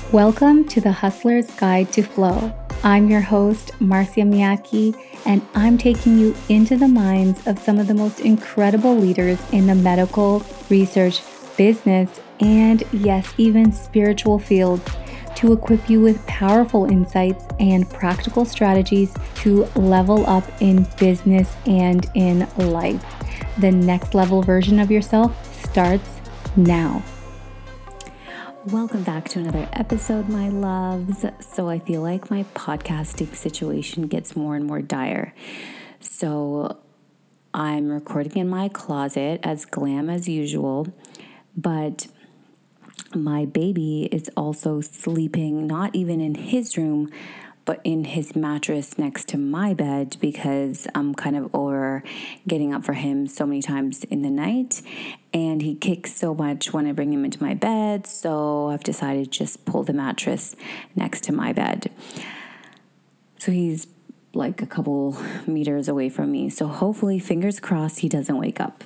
Welcome to the Hustler's Guide to Flow. I'm your host, Marcia Miyake, and I'm taking you into the minds of some of the most incredible leaders in the medical, research, business, and yes, even spiritual fields to equip you with powerful insights and practical strategies to level up in business and in life. The next level version of yourself starts now. Welcome back to another episode, my loves. So I feel like my podcasting situation gets more and more dire. So I'm recording in my closet, as glam as usual, but my baby is also sleeping, not even in his room, but in his mattress next to my bed because I'm kind of over getting up for him so many times in the night. And he kicks so much when I bring him into my bed. So I've decided to just pull the mattress next to my bed. So he's like a couple meters away from me. So hopefully, fingers crossed, he doesn't wake up.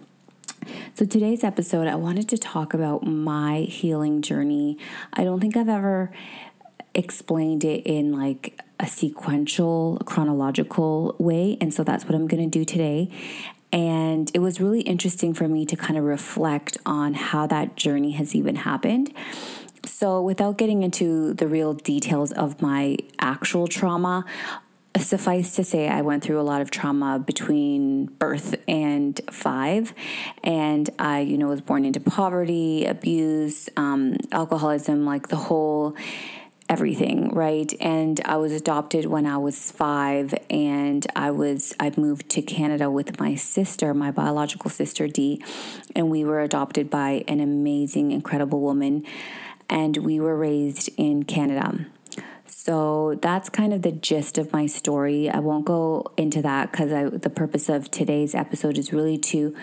So today's episode, I wanted to talk about my healing journey. I don't think I've ever explained it in like a sequential, chronological way. And so that's what I'm going to do today. And it was really interesting for me to kind of reflect on how that journey has even happened. So without getting into the real details of my actual trauma, suffice to say, I went through a lot of trauma between birth and 5. And I, was born into poverty, abuse, alcoholism, like the whole everything, right? And I was adopted when I was 5, and I moved to Canada with my sister, my biological sister Dee, and we were adopted by an amazing, incredible woman, and we were raised in Canada. So that's kind of the gist of my story. I won't go into that because the purpose of today's episode is really to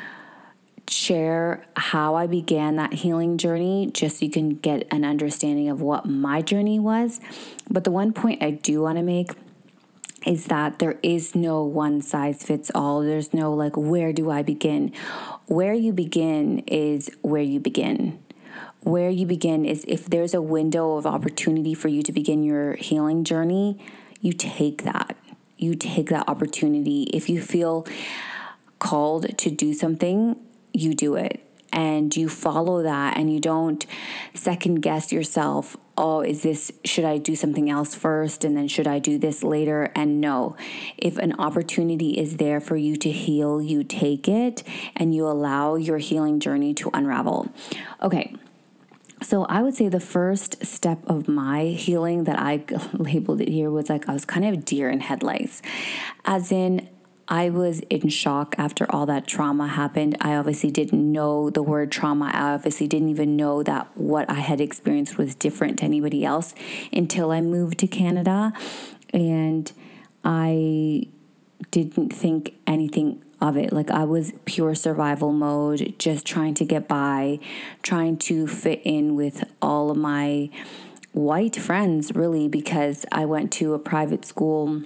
share how I began that healing journey, just so you can get an understanding of what my journey was. But the one point I do want to make is that there is no one size fits all. There's no like, where do I begin? Where you begin is where you begin. Where you begin is if there's a window of opportunity for you to begin your healing journey, you take that. You take that opportunity. If you feel called to do something, you do it. And you follow that, and you don't second guess yourself. Oh, should I do something else first? And then should I do this later? And no, if an opportunity is there for you to heal, you take it and you allow your healing journey to unravel. Okay. So I would say the first step of my healing that I labeled it here was like I was kind of deer in headlights, as in I was in shock after all that trauma happened. I obviously didn't know the word trauma. I obviously didn't even know that what I had experienced was different to anybody else until I moved to Canada. And I didn't think anything of it. Like I was pure survival mode, just trying to get by, trying to fit in with all of my white friends, really, because I went to a private school.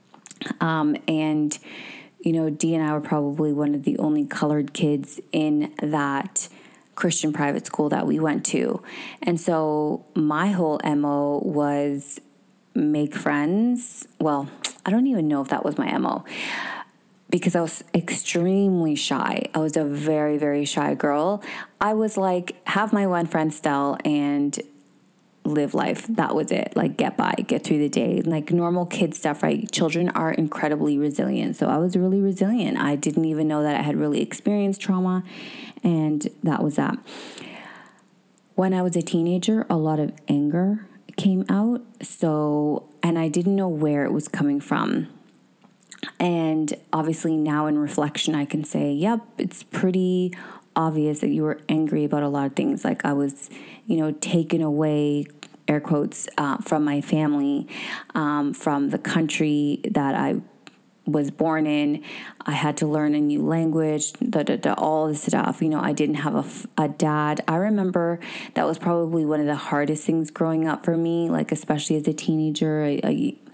And, Dee and I were probably one of the only colored kids in that Christian private school that we went to. And so my whole MO was make friends. Well, I don't even know if that was my MO, because I was extremely shy. I was a very, very shy girl. I was like, have my one friend Stell and live life. That was it. Like get by, get through the day, like normal kid stuff, right? Children are incredibly resilient. So I was really resilient. I didn't even know that I had really experienced trauma. And that was that. When I was a teenager, a lot of anger came out. And I didn't know where it was coming from. And obviously now in reflection, I can say, yep, it's pretty obvious that you were angry about a lot of things. Like I was, taken away, air quotes, from my family, from the country that I was born in. I had to learn a new language, all this stuff. I didn't have a dad. I remember that was probably one of the hardest things growing up for me, like especially as a teenager.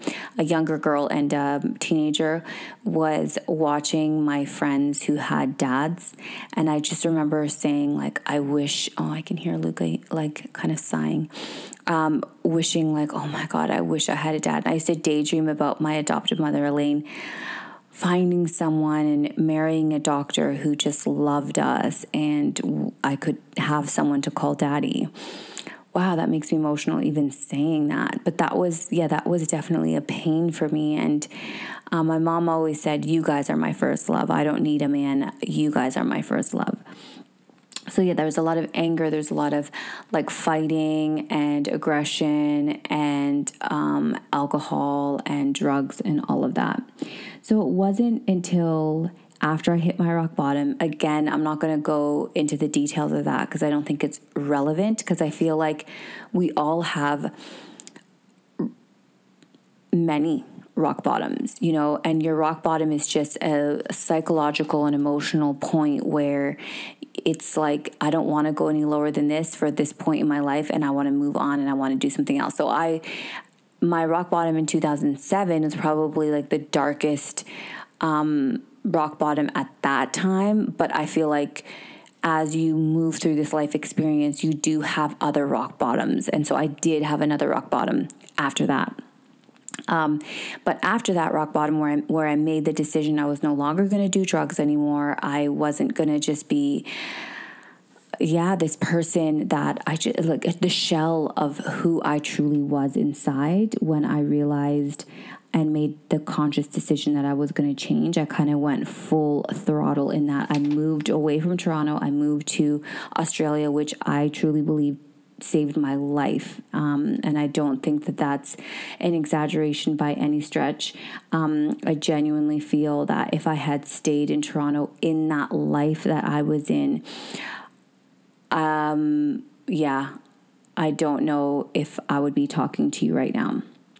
a younger girl and a teenager, was watching my friends who had dads. And I just remember saying, like, I wish, I can hear Luca, like, kind of sighing, wishing, like, oh my God, I wish I had a dad. And I used to daydream about my adoptive mother, Elaine, finding someone and marrying a doctor who just loved us, and I could have someone to call daddy. Wow, that makes me emotional even saying that. But that was definitely a pain for me. And my mom always said, you guys are my first love. I don't need a man. You guys are my first love. So yeah, there was a lot of anger. There's a lot of like fighting and aggression and alcohol and drugs and all of that. So it wasn't until after I hit my rock bottom, again, I'm not going to go into the details of that because I don't think it's relevant, because I feel like we all have many rock bottoms, and your rock bottom is just a psychological and emotional point where it's like, I don't want to go any lower than this for this point in my life, and I want to move on and I want to do something else. So my rock bottom in 2007 was probably like the darkest rock bottom at that time. But I feel like as you move through this life experience, you do have other rock bottoms. And so I did have another rock bottom after that. But after that rock bottom where I made the decision I was no longer going to do drugs anymore, I wasn't going to just be, this person that I just, like, the shell of who I truly was inside. When I realized and made the conscious decision that I was going to change, I kind of went full throttle in that. I moved away from Toronto. I moved to Australia, which I truly believe saved my life. And I don't think that that's an exaggeration by any stretch. I genuinely feel that if I had stayed in Toronto in that life that I was in, I don't know if I would be talking to you right now.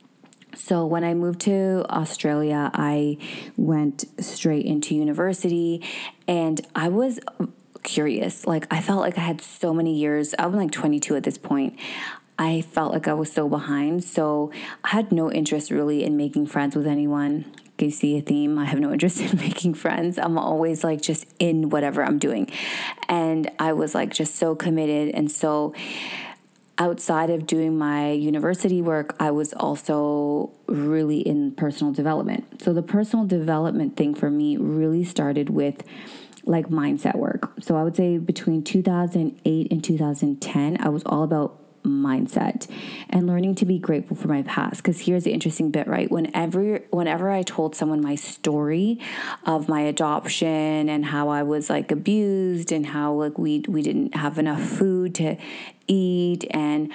So when I moved to Australia, I went straight into university, and I was curious. Like, I felt like I had so many years. I'm like 22 at this point. I felt like I was so behind. So I had no interest really in making friends with anyone. You see a theme. I have no interest in making friends. I'm always like just in whatever I'm doing. And I was like just so committed. And so outside of doing my university work, I was also really in personal development. So the personal development thing for me really started with like mindset work. So I would say between 2008 and 2010, I was all about mindset and learning to be grateful for my past. Because here's the interesting bit, right? Whenever I told someone my story of my adoption and how I was like abused and how like we didn't have enough food to eat and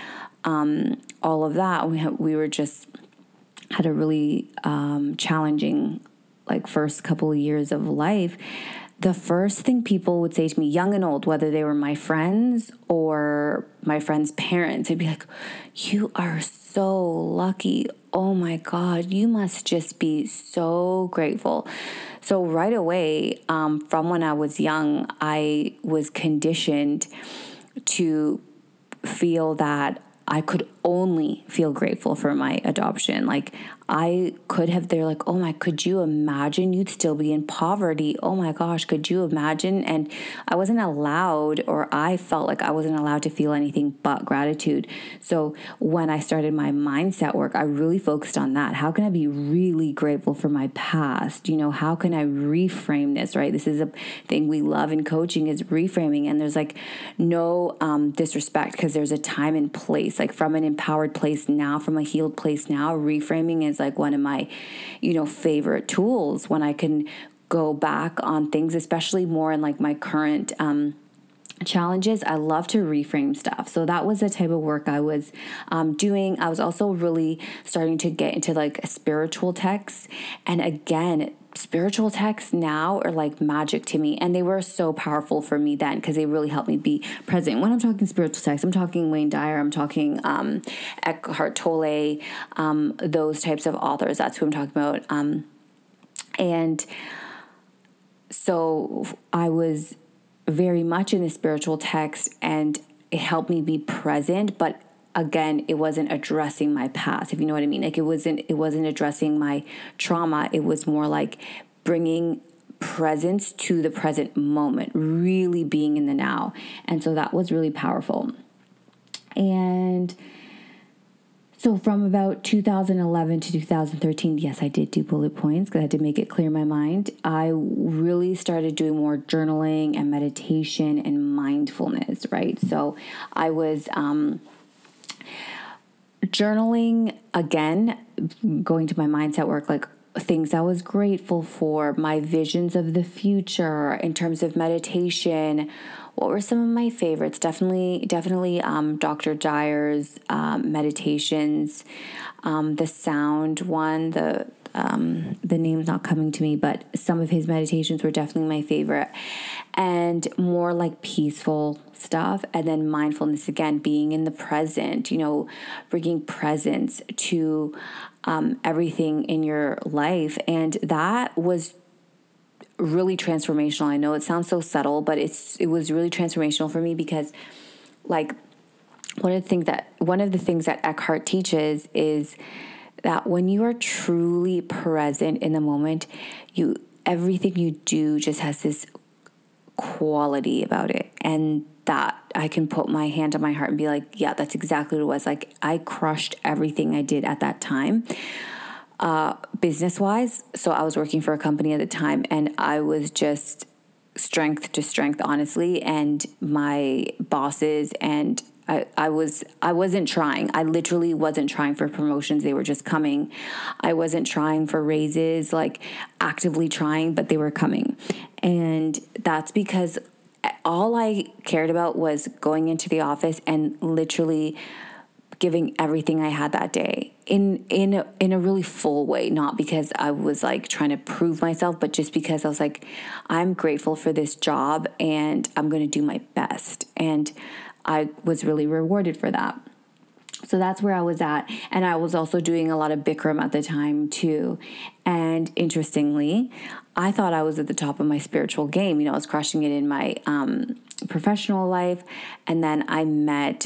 all of that, we were just had a really challenging like first couple of years of life. The first thing people would say to me, young and old, whether they were my friends or my friends' parents, they'd be like, you are so lucky. Oh my God, you must just be so grateful. So right away, from when I was young, I was conditioned to feel that I could only feel grateful for my adoption. Like they're like, oh my, could you imagine? You'd still be in poverty. Oh my gosh, could you imagine? And I wasn't allowed, or I felt like I wasn't allowed to feel anything but gratitude. So when I started my mindset work, I really focused on that. How can I be really grateful for my past? How can I reframe this, right? This is a thing we love in coaching, is reframing. And there's like no disrespect, because there's a time and place, like from an empowered place now, from a healed place now. Reframing is like one of my, favorite tools when I can go back on things, especially more in like my current challenges. I love to reframe stuff. So that was the type of work I was doing. I was also really starting to get into like spiritual texts. And again, spiritual texts now are like magic to me, and they were so powerful for me then because they really helped me be present. When I'm talking spiritual texts, I'm talking Wayne Dyer, I'm talking Eckhart Tolle, those types of authors. That's who I'm talking about. And so I was very much in the spiritual text, and it helped me be present. But again, it wasn't addressing my past, if you know what I mean. Like it wasn't addressing my trauma. It was more like bringing presence to the present moment, really being in the now. And so that was really powerful. And so from about 2011 to 2013, yes, I did do bullet points because I had to make it clear in my mind. I really started doing more journaling and meditation and mindfulness, right? So I was journaling again, going to my mindset work, like things I was grateful for, my visions of the future in terms of meditation. What were some of my favorites? Definitely Dr. Dyer's meditations, the sound one, the name's not coming to me, but some of his meditations were definitely my favorite, and more like peaceful stuff. And then mindfulness, again, being in the present, bringing presence to everything in your life. And that was really transformational. I know it sounds so subtle, but it was really transformational for me because, like, one of the things that Eckhart teaches is that when you are truly present in the moment, everything you do just has this quality about it. And that I can put my hand on my heart and be like, yeah, that's exactly what it was. Like, I crushed everything I did at that time. Business-wise. So I was working for a company at the time, and I was just strength to strength, honestly. And my bosses and I wasn't trying. I literally wasn't trying for promotions. They were just coming. I wasn't trying for raises, like actively trying, but they were coming. And that's because all I cared about was going into the office and literally giving everything I had that day in a really full way, not because I was like trying to prove myself, but just because I was like, I'm grateful for this job and I'm going to do my best. And I was really rewarded for that. So that's where I was at. And I was also doing a lot of Bikram at the time too. And interestingly, I thought I was at the top of my spiritual game. I was crushing it in my professional life. And then I met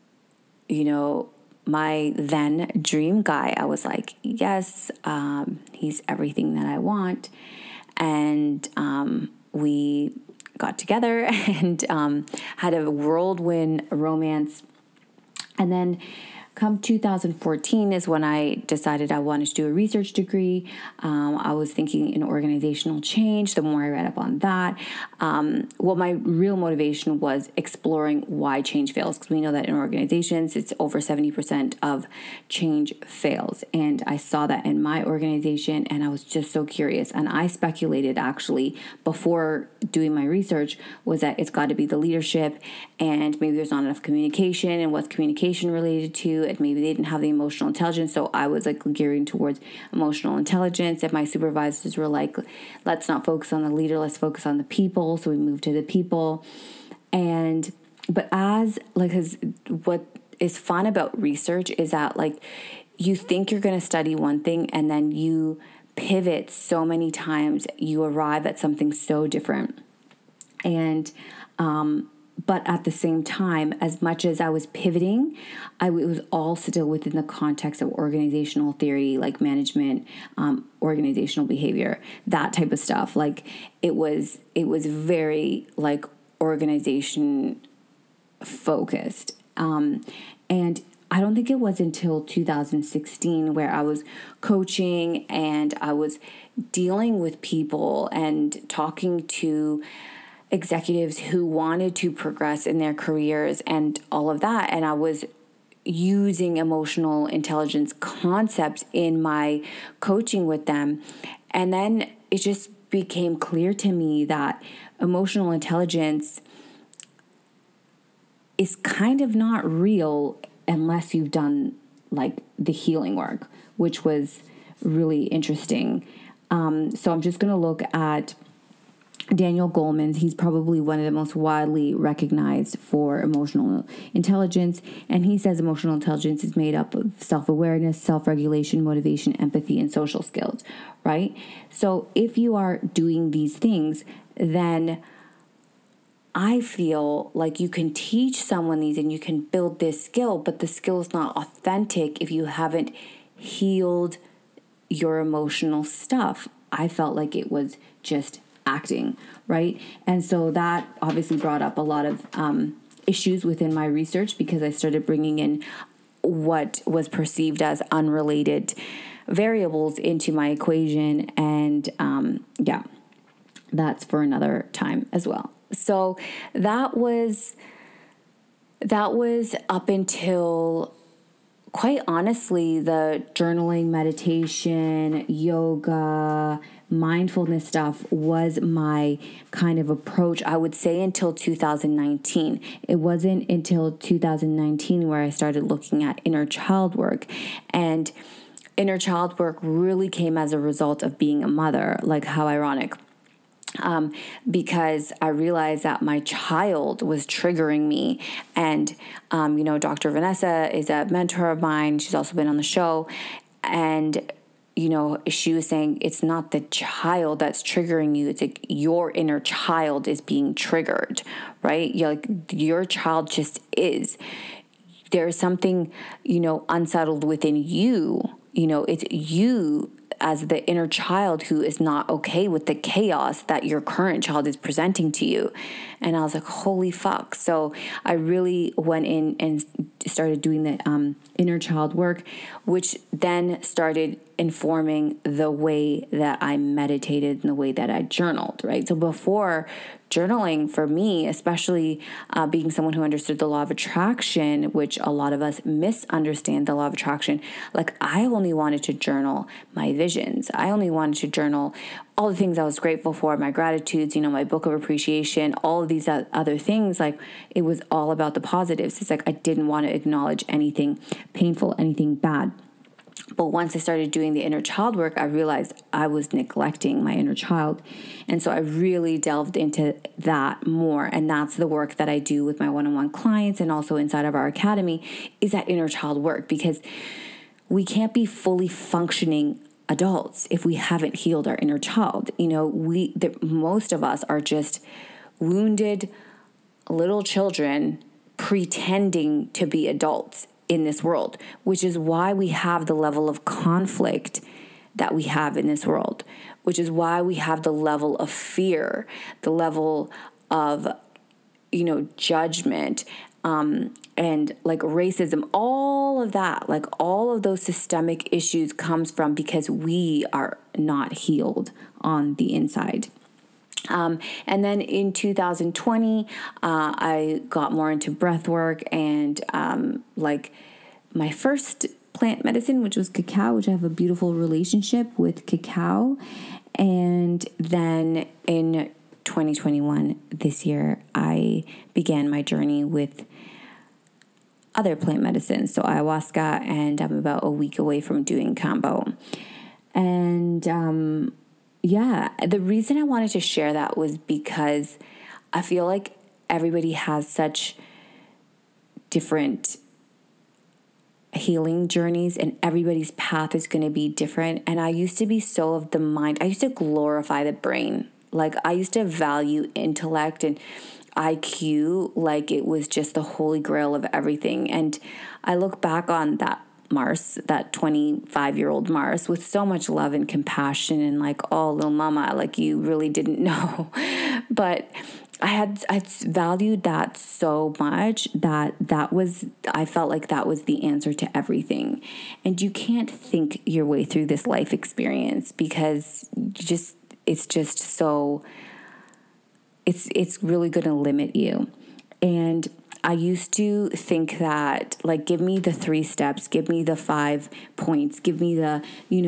my then dream guy. I was like, yes, he's everything that I want. And we got together and had a whirlwind romance. And then come 2014 is when I decided I wanted to do a research degree. I was thinking in organizational change. The more I read up on that, my real motivation was exploring why change fails, because we know that in organizations, it's over 70% of change fails. And I saw that in my organization, and I was just so curious. And I speculated, actually, before doing my research, was that it's got to be the leadership, and maybe there's not enough communication, and what's communication related to, and maybe they didn't have the emotional intelligence. So I was like gearing towards emotional intelligence, and my supervisors were like, let's not focus on the leader, let's focus on the people. So we moved to the people. But what is fun about research is that, like, you think you're going to study one thing and then you pivot so many times, you arrive at something so different. And but at the same time, as much as I was pivoting, it was all still within the context of organizational theory, like management, organizational behavior, that type of stuff. Like it was very like organization focused. And I don't think it was until 2016 where I was coaching and I was dealing with people and talking to executives who wanted to progress in their careers and all of that. And I was using emotional intelligence concepts in my coaching with them. And then it just became clear to me that emotional intelligence is kind of not real unless you've done like the healing work, which was really interesting. So I'm just going to look at Daniel Goleman. He's probably one of the most widely recognized for emotional intelligence. And he says emotional intelligence is made up of self-awareness, self-regulation, motivation, empathy, and social skills, right? So if you are doing these things, then I feel like you can teach someone these and you can build this skill, but the skill is not authentic if you haven't healed your emotional stuff. I felt like it was just acting, right? And so that obviously brought up a lot of issues within my research, because I started bringing in what was perceived as unrelated variables into my equation. And that's for another time as well. So that was up until, quite honestly, the journaling, meditation, yoga, mindfulness stuff was my kind of approach, I would say, until 2019. It wasn't until 2019 where I started looking at inner child work. And inner child work really came as a result of being a mother. Like, how ironic. Because I realized that my child was triggering me. And, Dr. Vanessa is a mentor of mine. She's also been on the show. And, she was saying it's not the child that's triggering you. It's like your inner child is being triggered, right? Your child just is. There's something, unsettled within you. It's you as the inner child who is not okay with the chaos that your current child is presenting to you. And I was like, holy fuck. So I really went in and started doing the inner child work, which then started informing the way that I meditated and the way that I journaled, right? So before, journaling for me, especially being someone who understood the law of attraction, which a lot of us misunderstand the law of attraction, like I only wanted to journal my visions. I only wanted to journal all the things I was grateful for, my gratitudes, my book of appreciation, all of these other things. Like, it was all about the positives. It's like I didn't want to acknowledge anything painful, anything bad. But once I started doing the inner child work, I realized I was neglecting my inner child. And so I really delved into that more. And that's the work that I do with my one-on-one clients and also inside of our academy, is that inner child work, because we can't be fully functioning adults if we haven't healed our inner child. Most of us are just wounded little children pretending to be adults in this world, which is why we have the level of conflict that we have in this world, which is why we have the level of fear, the level of, judgment, and like racism, all of that, like all of those systemic issues comes from because we are not healed on the inside. And then in 2020, I got more into breath work and my first plant medicine, which was cacao, which I have a beautiful relationship with cacao. And then in 2021, this year, I began my journey with other plant medicines, so ayahuasca, and I'm about a week away from doing kambo. And the reason I wanted to share that was because I feel like everybody has such different healing journeys and everybody's path is going to be different. And I used to be so of the mind. I used to glorify the brain. Like, I used to value intellect and IQ like it was just the holy grail of everything. And I look back on that Mars, that 25-year-old Mars, with so much love and compassion and like, oh, little mama, like you really didn't know. But I valued that so much that I felt like that was the answer to everything. And you can't think your way through this life experience because it's really going to limit you. And I used to think that, like, give me the 3 steps, give me the 5 points, give me what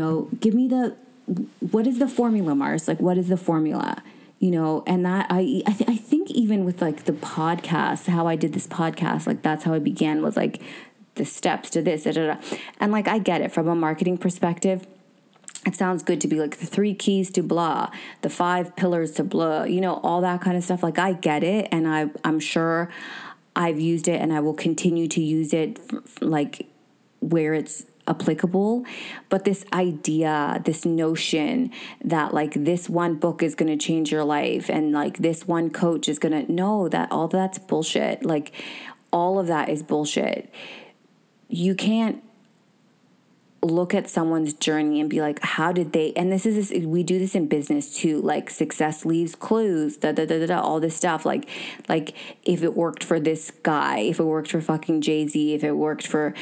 is the formula, Mars? Like, what is the formula? And that I think even with like the podcast, how I did this podcast, like that's how I began, was like the steps to this, and like I get it from a marketing perspective. It sounds good to be like the 3 keys to blah, the 5 pillars to blah, all that kind of stuff. Like I get it, and I'm sure I've used it, and I will continue to use it like where it's applicable, but this idea, this notion that like this one book is going to change your life and like this one coach is going to, no, that all that's bullshit. Like all of that is bullshit. You can't look at someone's journey and be like, how did they, and we do this in business too, like success leaves clues, all this stuff. Like if it worked for this guy, if it worked for fucking Jay-Z, if it worked for,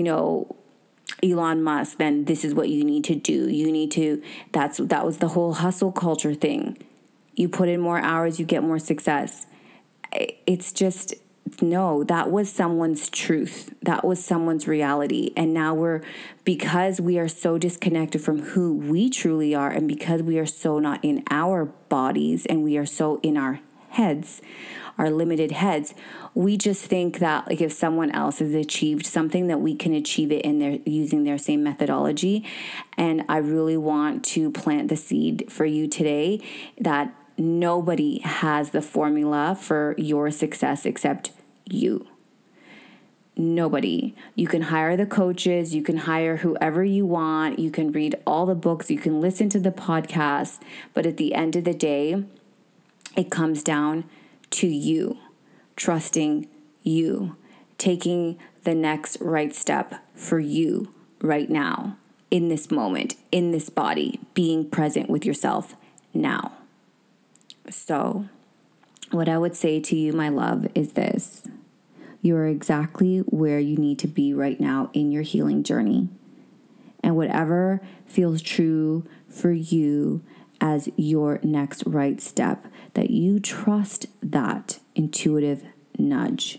Elon Musk, then this is what you need to do. That was the whole hustle culture thing. You put in more hours, you get more success. It's just, no, that was someone's truth. That was someone's reality. And now because we are so disconnected from who we truly are, and because we are so not in our bodies and we are so in our heads, our limited heads, we just think that like if someone else has achieved something, that we can achieve it using their same methodology. And I really want to plant the seed for you today that nobody has the formula for your success except you. Nobody. You can hire the coaches, you can hire whoever you want, you can read all the books, you can listen to the podcasts, but at the end of the day, it comes down to you, trusting you, taking the next right step for you right now, in this moment, in this body, being present with yourself now. So, what I would say to you, my love, is this. You are exactly where you need to be right now in your healing journey. And whatever feels true for you as your next right step, that you trust that intuitive nudge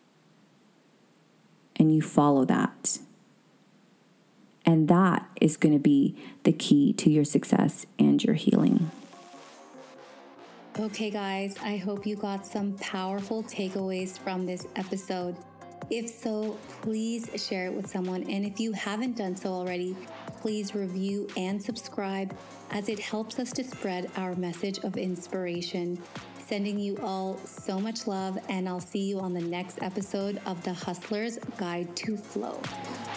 and you follow that. And that is going to be the key to your success and your healing. Okay, guys, I hope you got some powerful takeaways from this episode. If so, please share it with someone. And if you haven't done so already, please review and subscribe, as it helps us to spread our message of inspiration. Sending you all so much love, and I'll see you on the next episode of The Hustler's Guide to Flow.